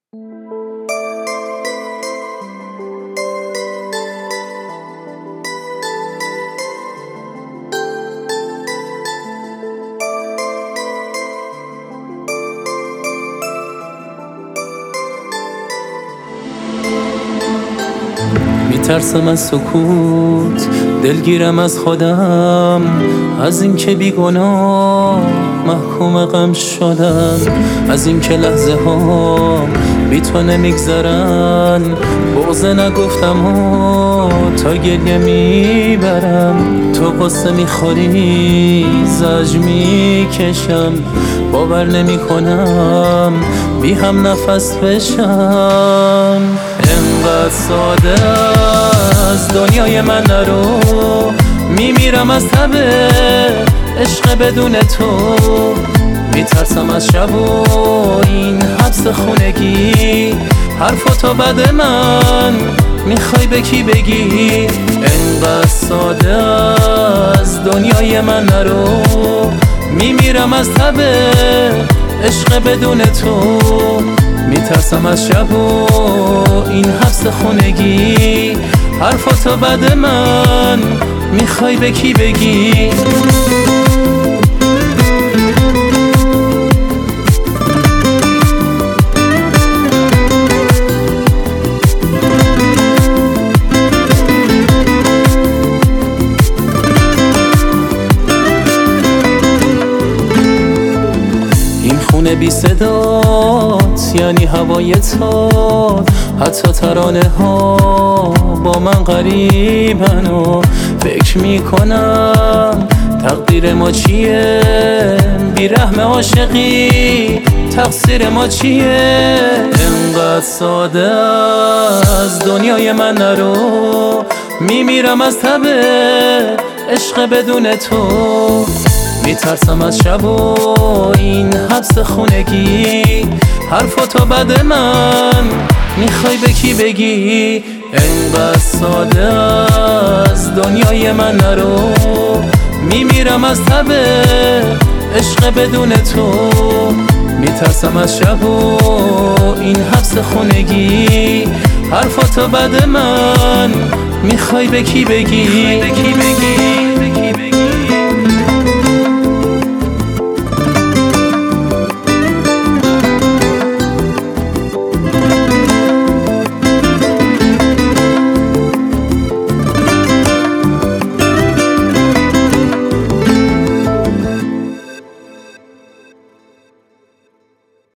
میترسم از سکوت، دلگیرم از خودم، از اینکه بیگناه محکوم غم شدم، از اینکه لحظه ها بی تو نمیگذرن. بغضه نگفتم و تا گریه میبرم، تو قصه میخوری زجر میکشم، باور نمی کنم بی هم نفس بشم. انقدر ساده از دنیای من نرو، میمیرم از تب عشق بدون تو. میترسم از شب و این حبس خونگی، حرفاتو بد من میخوای به کی بگی؟ انقدر ساده از دنیای من نرو، میمیرم از تب عشق بدون تو. میترسم از شب و این حبس خونگی، حرفاتو بد من میخوای به کی بگی؟ خونه بی صدات یعنی هوای تو، حتی ترانه ها با من غریبن و فکر میکنم تقدیر ما چیه؟ بیرحم عاشقی تقصیر ما چیه؟ انقدر ساده از دنیای من نرو، میمیرم از تب عشق بدون تو. میترسم از شب و این حبس خونگی، حرفاتو بد من میخوای به کی بگی؟ انقدر ساده از دنیای من نرو، میمیرم از تب عشق بدون تو. میترسم از شب و این حبس خونگی، حرفاتو بد من میخوای به کی بگی؟